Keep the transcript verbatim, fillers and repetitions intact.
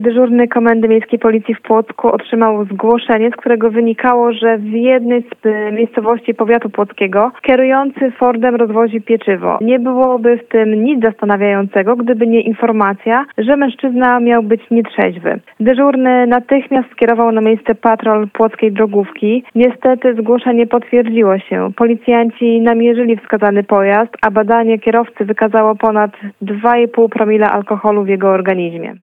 Dyżurny Komendy Miejskiej Policji w Płocku otrzymał zgłoszenie, z którego wynikało, że w jednej z miejscowości powiatu płockiego kierujący Fordem rozwozi pieczywo. Nie byłoby w tym nic zastanawiającego, gdyby nie informacja, że mężczyzna miał być nietrzeźwy. Dyżurny natychmiast skierował na miejsce patrol płockiej drogówki. Niestety zgłoszenie potwierdziło się. Policjanci namierzyli wskazany pojazd, a badanie kierowcy wykazało ponad dwa i pół promila alkoholu w jego organizmie.